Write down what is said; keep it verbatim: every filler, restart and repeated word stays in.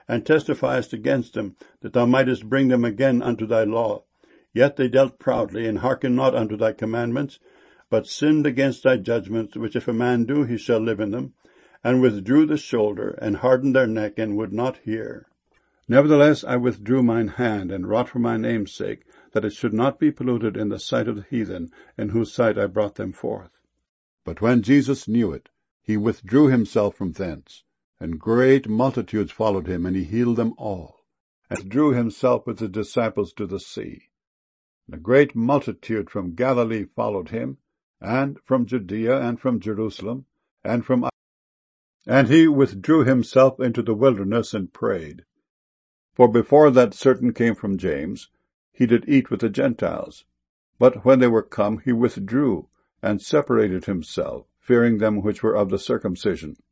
and testifiest against them, that thou mightest bring them again unto thy law. Yet they dealt proudly, and hearkened not unto thy commandments, but sinned against thy judgments, which if a man do, he shall live in them, and withdrew the shoulder, and hardened their neck, and would not hear. Nevertheless I withdrew mine hand, and wrought for my name's sake, that it should not be polluted in the sight of the heathen, in whose sight I brought them forth. But when Jesus knew it, he withdrew himself from thence, and great multitudes followed him, and he healed them all, and withdrew himself with his disciples to the sea. And a great multitude from Galilee followed him, and from Judea, and from Jerusalem, and from and he withdrew himself into the wilderness and prayed. For before that certain came from James, he did eat with the Gentiles. But when they were come, he withdrew, and separated himself, fearing them which were of the circumcision.